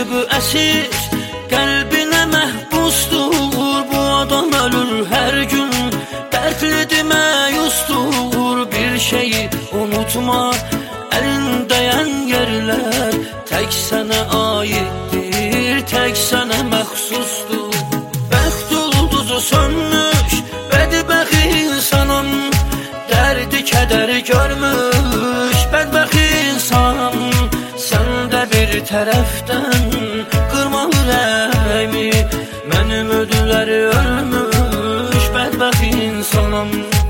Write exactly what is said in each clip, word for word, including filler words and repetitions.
bu əsir, qəlbinə məhbusdur. Bu adam ölür hər gün, dərdlidir, məyusdur. Bir şeyi unutma, əlindəyən yerlər tək sənə aiddir, tək sənə məxsusdur. Bəxt ulduzu sönmüş, bədbəxt insanım, dərdi kədəri görmüş, bədbəxt insanım. Sən də bir tərəfdən qırma ürəyimi, mənim ödülləri ölmüş, bədbəxt insanım.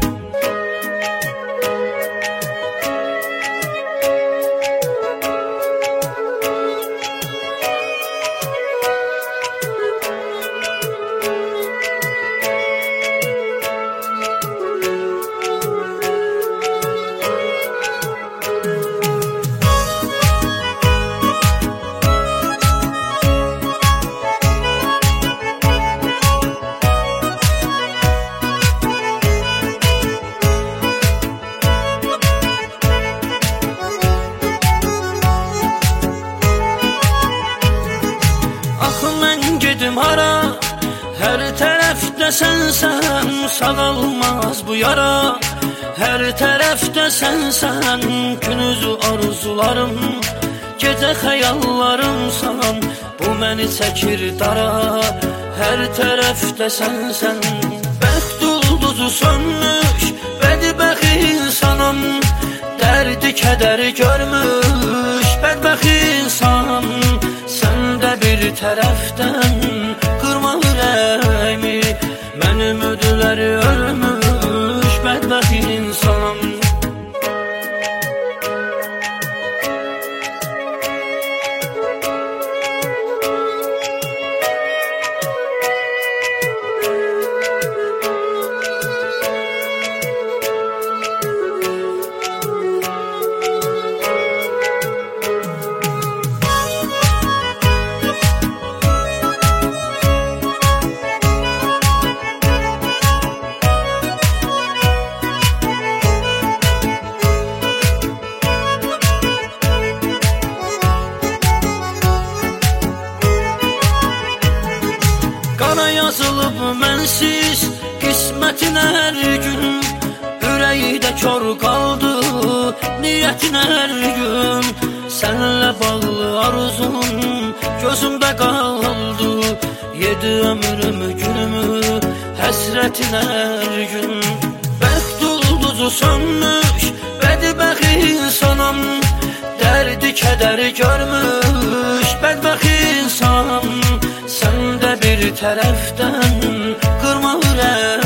Gedim hara, hər tərəfdə sənsən, sağalmaz bu yara. Hər tərəfdə sənsən, günüzü arzularım, gecə xəyallarımsan, bu məni çəkir dara. Hər tərəfdə sənsən, bəxt ulduzu sönmüş, bədbəxt insanım, dərdi kədəri görmüş, bədbəxt insanım. Sən də bir tərəfdən qırma ürəyimi, mənim ödülləri ölmüş, bədbəxt insanım. Qana yazılıb mənsiz qismətin hər gün, ürəkdə kör qaldı niyyətin hər gün. Sənlə bağlı arzum gözümdə qaldı, yedi ömrümü günümü həsrətin hər gün. Bəxt ulduzu sönmüş, bədbəxt insanım, dərdi kədəri görmüş, bədbəxt insanım. Sən də bir tərəfdən qırma ürəyimi,